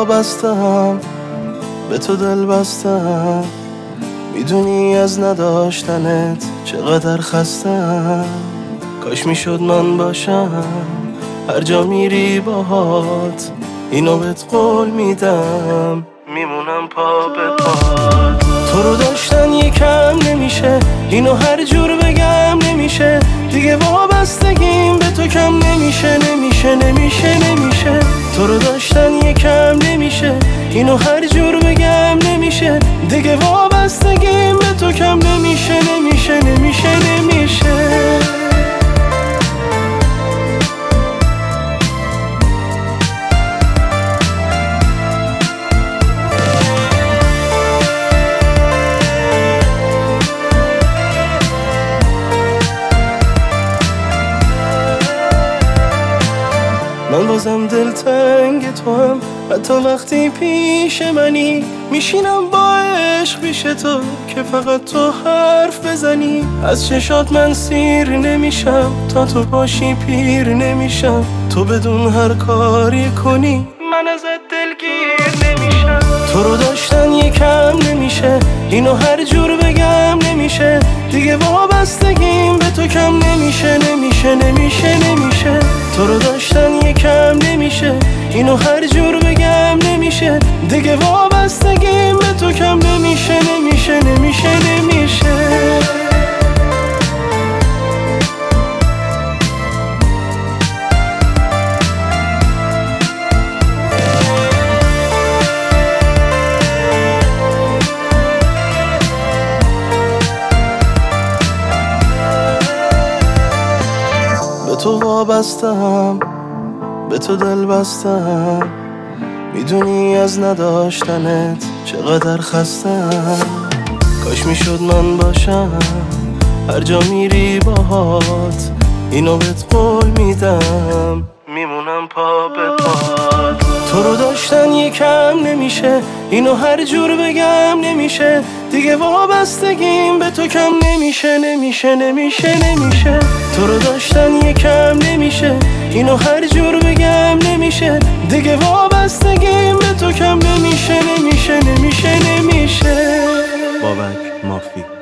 وابستم، به تو دل بستم. میدونی از نداشتنت چقدر خستم. کاش میشد من باشم هر جا میری باهات. اینو بهت قول میدم، میمونم پا به پات. تو رو داشتن یکم نمیشه، اینو هر جور بگم نمیشه. دیگه وابستگیم به تو کم نمیشه، نمیشه نمیشه نمیشه. تو رو داشتن یکم نمیشه، اینو هر جور بگم نمیشه. دیگه وابستگیم به تو کم نمیشه، نمیشه نمیشه نمیشه. من بازم دلتنگ تو هم، حتی وقتی پیش منی. میشینم با عشق پیش تو که فقط تو حرف بزنی. از چشات من سیر نمیشم، تا تو باشی پیر نمیشم. تو بدون هر کاری کنی من ازت دلگیر نمیشم. تو رو داشتن یکم نمیشه، اینو هر جور بگم نمیشه. دیگه وابستگیم به تو کم نمیشه، نمیشه نمیشه نمیشه. تو رو داشتن یکم نمیشه، اینو هر جور بگم نمیشه. دیگه وابستگیم به تو کم نمیشه، نمیشه نمیشه نمیشه. به تو وابستم، به تو دل بستم. میدونی از نداشتنت چقدر خستم. کاش میشد من باشم هر جا میری باهات. اینو بهت قول میدم، میمونم پا به پات. تو رو داشتن یکم نمیشه، اینو هر جور بگم نمیشه. دیگه وابستگیم به تو کم نمیشه، نمیشه نمیشه نمیشه. تو رو داشتن یکم نمیشه، اینو هر جور بگم نمیشه. دیگه وابستگیم به تو کم نمیشه، نمیشه نمیشه نمیشه. بابک مافی